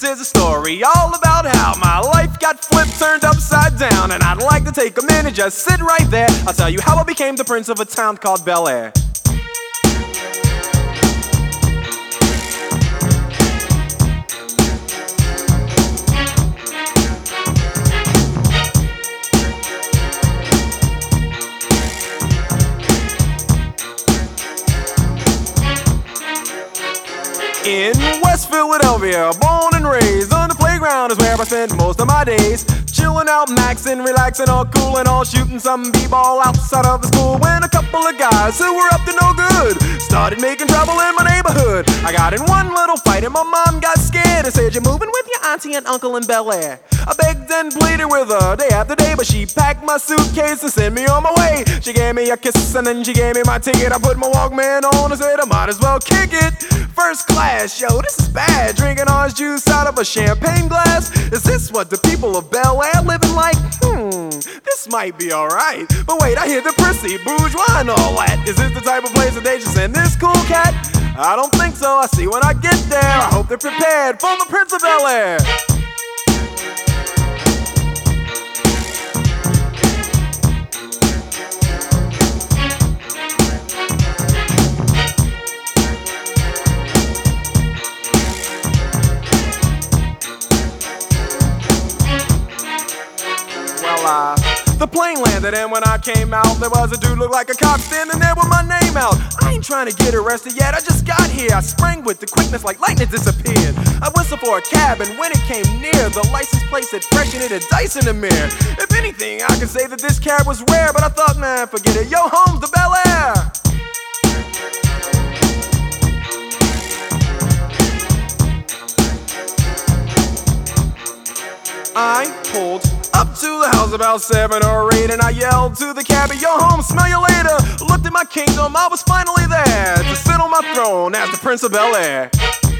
This is a story all about how my life got flipped, turned upside down, and I'd like to take a minute, just sit right there. I'll tell you how I became the prince of a town called Bel Air. In West Philadelphia, born and raised, on the playground is where I spent most of my days. Chilling out, maxing, relaxing, all cool and all, shooting some b-ball outside of the school. When a couple of guys who were up to no good started making trouble in my neighborhood. I got in one little fight and my mom got scared and said, "You're moving with your auntie and uncle in Bel Air." I begged and pleaded with her day after day, but she packed my suitcase and sent me on my way. She gave me a kiss and then she gave me my ticket. I put my Walkman on and said I might as well kick it. First class, yo, this is bad. Drinking orange juice out of a champagne glass. Is this what the people of Bel Air living like? This might be alright. But wait, I hear the prissy, bourgeois and all that. Is this the type of place that they just send this cool cat? I don't think so. I see when I get there. I hope they're prepared for the Prince of Bel Air. The plane landed and when I came out, there was a dude looked like a cop standing there with my name out. I ain't trying to get arrested yet, I just got here. I sprang with the quickness like lightning disappeared. I whistled for a cab and when it came near, the license plate said fresh and it had dice in the mirror. If anything, I could say that this cab was rare, but I thought, man, forget it. Yo, home's the Bel Air. I pulled up to the house about 7 or 8 and I yelled to the cabbie, "Yo, home, smell you later." Looked at my kingdom, I was finally there to sit on my throne as the Prince of Bel Air.